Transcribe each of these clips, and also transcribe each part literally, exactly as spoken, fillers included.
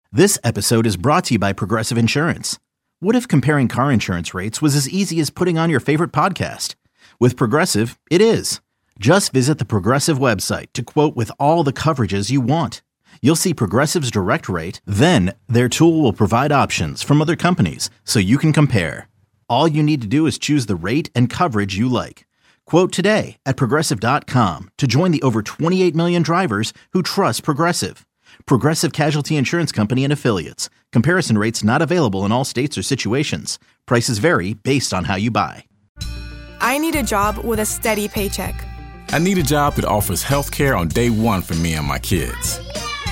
This episode is brought to you by Progressive Insurance. What if comparing car insurance rates was as easy as putting on your favorite podcast? With Progressive, it is. Just visit the Progressive website to quote with all the coverages you want. You'll see Progressive's direct rate, then their tool will provide options from other companies so you can compare. All you need to do is choose the rate and coverage you like. Quote today at progressive dot com to join the over twenty-eight million drivers who trust Progressive. Progressive Casualty Insurance Company and Affiliates. Comparison rates not available in all states or situations. Prices vary based on how you buy. I need a job with a steady paycheck. I need a job that offers health care on day one for me and my kids.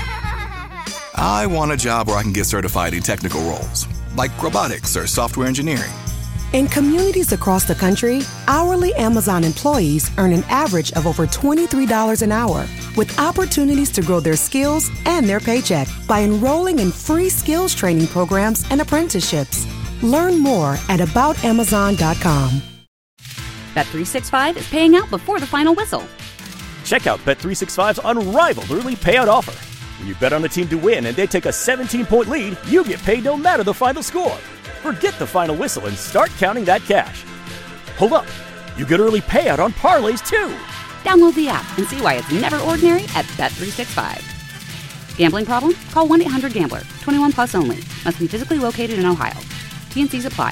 I want a job where I can get certified in technical roles, like robotics or software engineering. In communities across the country, hourly Amazon employees earn an average of over twenty-three dollars an hour, with opportunities to grow their skills and their paycheck by enrolling in free skills training programs and apprenticeships. Learn more at about amazon dot com. Bet three sixty-five is paying out before the final whistle. Check out Bet three sixty-five's unrivaled early payout offer. When you bet on a team to win and they take a seventeen-point lead, you get paid no matter the final score. Forget the final whistle and start counting that cash. Hold up. You get early payout on parlays, too. Download the app and see why it's never ordinary at Bet three sixty-five. Gambling problem? Call one eight hundred gambler. twenty-one plus only. Must be physically located in Ohio. T N Cs apply.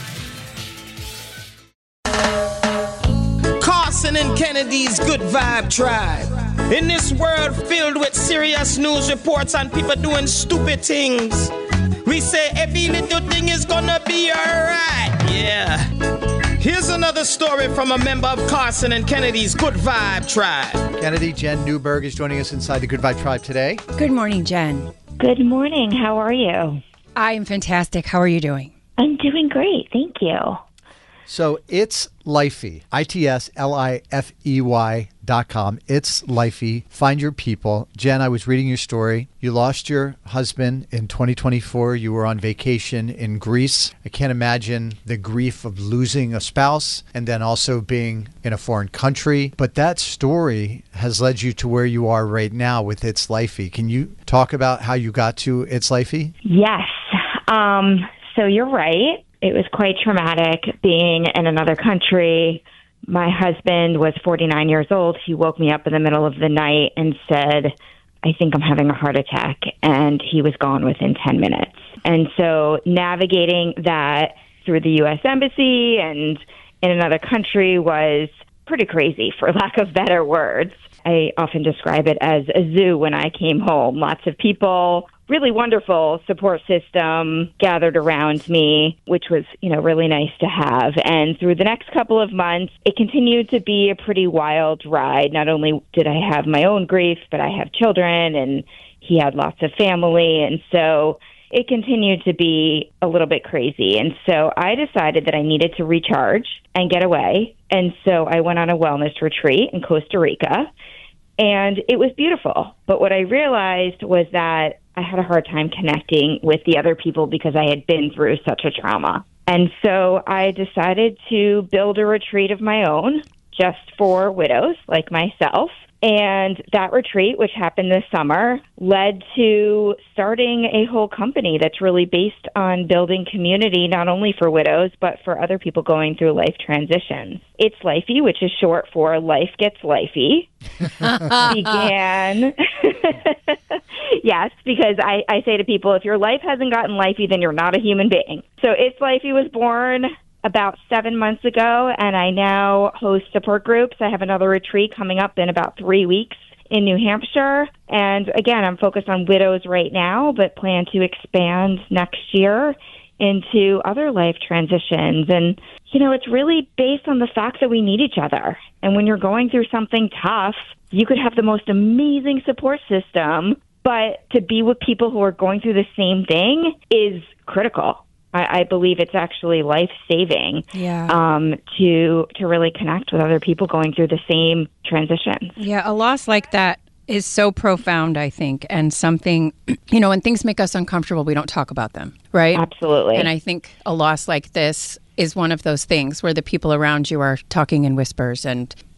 Carson and Kennedy's Good Vibe Tribe. In this world filled with serious news reports and people doing stupid things, we say every little thing is gonna be alright. Yeah. Here's another story from a member of Carson and Kennedy's Good Vibe Tribe. Kennedy, Jen Newberg is joining us inside the Good Vibe Tribe today. Good morning, Jen. Good morning. How are you? I am fantastic. How are you doing? I'm doing great. Thank you. So it's Lifey, I T S L I F E Y dot com. It's Lifey. Find your people. Jen, I was reading your story. You lost your husband in twenty twenty-four. You were on vacation in Greece. I can't imagine the grief of losing a spouse and then also being in a foreign country. But that story has led you to where you are right now with It's Lifey. Can you talk about how you got to It's Lifey? Yes. Um, so you're right. It was quite traumatic being in another country. My husband was forty-nine years old. He woke me up in the middle of the night and said, I think I'm having a heart attack. And he was gone within ten minutes. And so navigating that through the U S Embassy and in another country was pretty crazy, for lack of better words. I often describe it as a zoo when I came home. Lots of people, really wonderful support system gathered around me, which was, you know, really nice to have. And through the next couple of months, it continued to be a pretty wild ride. Not only did I have my own grief, but I have children and he had lots of family. And so it continued to be a little bit crazy. And so I decided that I needed to recharge and get away. And so I went on a wellness retreat in Costa Rica. And it was beautiful. But what I realized was that I had a hard time connecting with the other people because I had been through such a trauma. And so I decided to build a retreat of my own just for widows like myself. And that retreat, which happened this summer, led to starting a whole company that's really based on building community, not only for widows, but for other people going through life transitions. It's Lifey, which is short for Life Gets Lifey. Began, yes, because I, I say to people, if your life hasn't gotten lifey, then you're not a human being. So It's Lifey was born about seven months ago, and I now host support groups. I have another retreat coming up in about three weeks in New Hampshire. And again, I'm focused on widows right now, but plan to expand next year into other life transitions. And, you know, it's really based on the fact that we need each other. And when you're going through something tough, you could have the most amazing support system, but to be with people who are going through the same thing is critical. I, I believe it's actually life-saving yeah. um, to to really connect with other people going through the same transition. Yeah, a loss like that is so profound, I think, and something, you know, when things make us uncomfortable, we don't talk about them, right? Absolutely. And I think a loss like this is one of those things where the people around you are talking in whispers and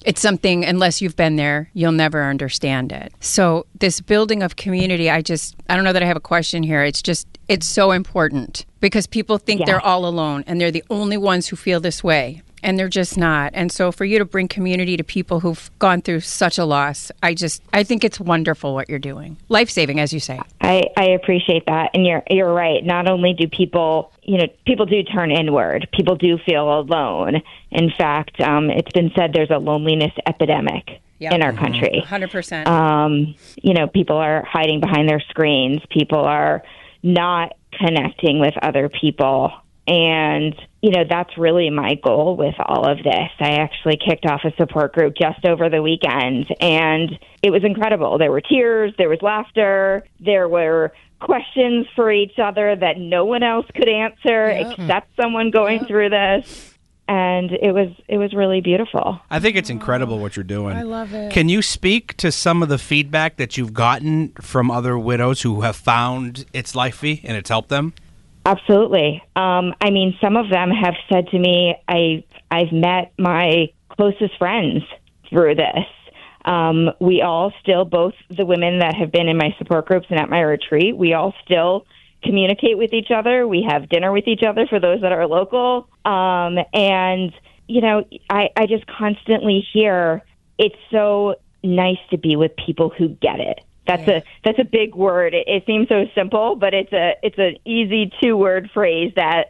It's something, unless you've been there, you'll never understand it. So this building of community, I just, I don't know that I have a question here. It's just, it's so important because people think Yeah. they're all alone and they're the only ones who feel this way. And they're just not. And so for you to bring community to people who've gone through such a loss, I just, I think it's wonderful what you're doing. Life-saving, as you say. I, I appreciate that. And you're you're right. Not only do people, you know, people do turn inward. People do feel alone. In fact, um, it's been said there's a loneliness epidemic Yep. in our country. one hundred percent. Um, you know, people are hiding behind their screens. People are not connecting with other people. And, you know, that's really my goal with all of this. I actually kicked off a support group just over the weekend, and it was incredible. There were tears, there was laughter, there were questions for each other that no one else could answer Yeah. except someone going Yeah. through this. And it was it was really beautiful. I think it's incredible what you're doing. I love it. Can you speak to some of the feedback that you've gotten from other widows who have found It's Lifey and it's helped them? Absolutely. Um, I mean, some of them have said to me, I, I've met my closest friends through this. Um, we all still, both the women that have been in my support groups and at my retreat, we all still communicate with each other. We have dinner with each other for those that are local. Um, and, you know, I, I just constantly hear it's so nice to be with people who get it. That's a that's a big word. It, it seems so simple, but it's a it's an easy two word phrase that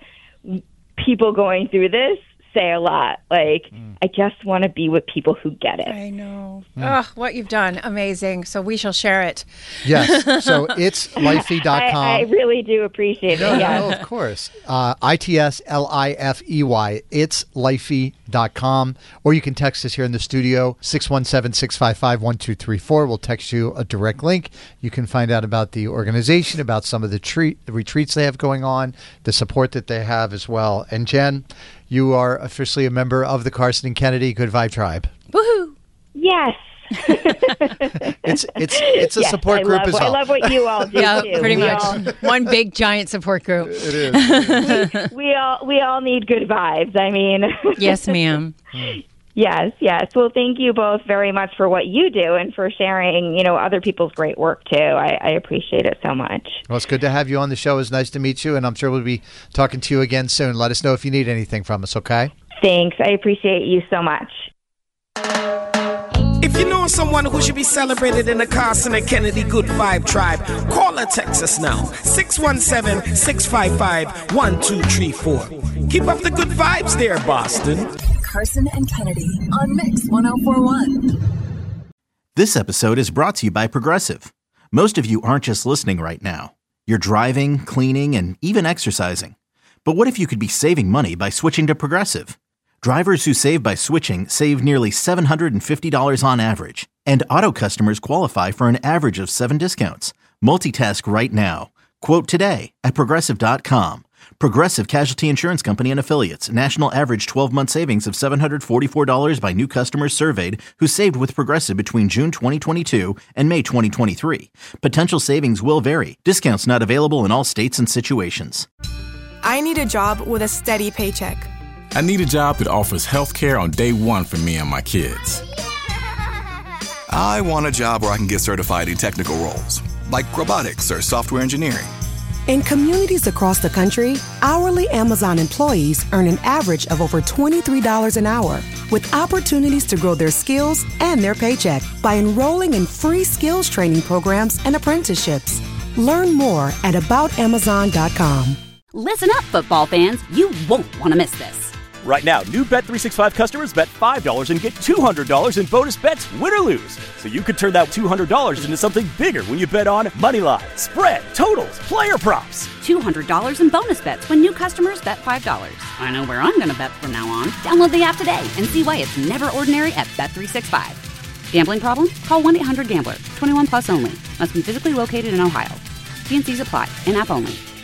people going through this say a lot. Like, mm. I just want to be with people who get it. I know. Mm. Oh, what you've done. Amazing. So we shall share it. Yes. So it's lifey dot com. I, I really do appreciate no, it. Yeah. No, of course. Uh, I T S L I F E Y. It's lifey dot com. Or you can text us here in the studio, six one seven, six five five, one two three four. We'll text you a direct link. You can find out about the organization, about some of the, treat, the retreats they have going on, the support that they have as well. And Jen, you are officially a member of the Carson and Kennedy Good Vibe Tribe. Woohoo! Yes. it's it's it's a yes, support I group love, as well. I love what you all do yeah, too. pretty we much. All, One big giant support group. It is. we, we all we all need good vibes. I mean, yes, ma'am. Yes, yes. Well, thank you both very much for what you do and for sharing, you know, other people's great work too. I, I appreciate it so much. Well, it's good to have you on the show. It's nice to meet you, and I'm sure we'll be talking to you again soon. Let us know if you need anything from us, okay? Thanks. I appreciate you so much. If you know someone who should be celebrated in the Carson and Kennedy Good Vibe Tribe, call or text us now. six one seven, six five five, one two three four. Keep up the good vibes there, Boston. Carson and Kennedy on Mix one oh four point one. This episode is brought to you by Progressive. Most of you aren't just listening right now. You're driving, cleaning, and even exercising. But what if you could be saving money by switching to Progressive? Drivers who save by switching save nearly seven hundred fifty dollars on average. And auto customers qualify for an average of seven discounts. Multitask right now. Quote today at Progressive dot com. Progressive Casualty Insurance Company and Affiliates. National average twelve-month savings of seven hundred forty-four dollars by new customers surveyed who saved with Progressive between June twenty twenty-two and May twenty twenty-three. Potential savings will vary. Discounts not available in all states and situations. I need a job with a steady paycheck. I need a job that offers health care on day one for me and my kids. I want a job where I can get certified in technical roles, like robotics or software engineering. In communities across the country, hourly Amazon employees earn an average of over twenty-three dollars an hour, with opportunities to grow their skills and their paycheck by enrolling in free skills training programs and apprenticeships. Learn more at about amazon dot com. Listen up, football fans. You won't want to miss this. Right now, new Bet three sixty-five customers bet five dollars and get two hundred dollars in bonus bets, win or lose. So you could turn that two hundred dollars into something bigger when you bet on money line, spread, totals, player props. two hundred dollars in bonus bets when new customers bet five dollars. I know where I'm going to bet from now on. Download the app today and see why it's never ordinary at Bet three sixty-five. Gambling problem? Call one eight hundred gambler. twenty-one plus only. Must be physically located in Ohio. T and C's apply. In-app only.